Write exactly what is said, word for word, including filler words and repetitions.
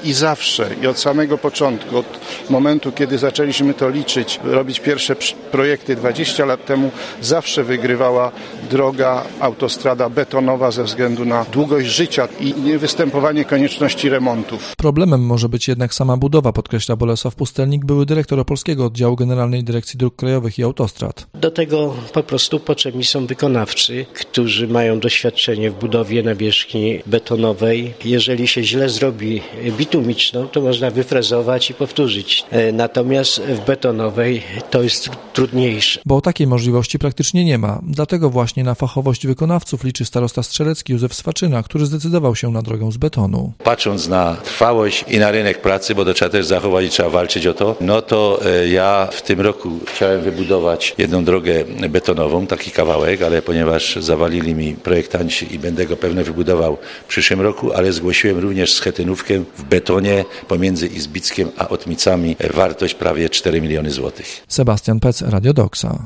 i zawsze, i od samego początku, od momentu, kiedy zaczęliśmy to liczyć, robić pierwsze projekty dwadzieścia lat temu, zawsze wygrywała droga, autostrada betonowa ze względu na długość życia i niewystępowanie konieczności remontów. Problemem może być jednak sama budowa, podkreśla Bolesław Pustelnik, były dyrektor Opolskiego Oddziału Generalnej Dyrekcji Dróg Krajowych i Autostrad. Do tego po prostu potrzebni są wykonawcy, którzy mają doświadczenie w budowie nawierzchni betonowej. Jeżeli się źle zrobi bitumiczną, to można wyfrezować i powtórzyć. Natomiast w betonowej to jest trudniejsze. Bo takiej możliwości praktycznie nie ma. Dlatego właśnie na fachowość wykonawców liczy starosta strzelecki Józef Swaczyna, który zdecydował się na drogę z betonu. Patrząc na trwałość i na rynek pracy, bo to trzeba też zachować i trzeba walczyć o to, no to ja w tym roku chciałem wybudować jedną drogę betonową, taki kawałek, ale ponieważ zawalili mi projektanci i będę go pewnie wybudował w przyszłym roku, ale zgłosiłem również schetynówkę w betonie pomiędzy Izbickiem a Otmicami, wartość prawie cztery miliony złotych. Sebastian Pec, Radio Doksa.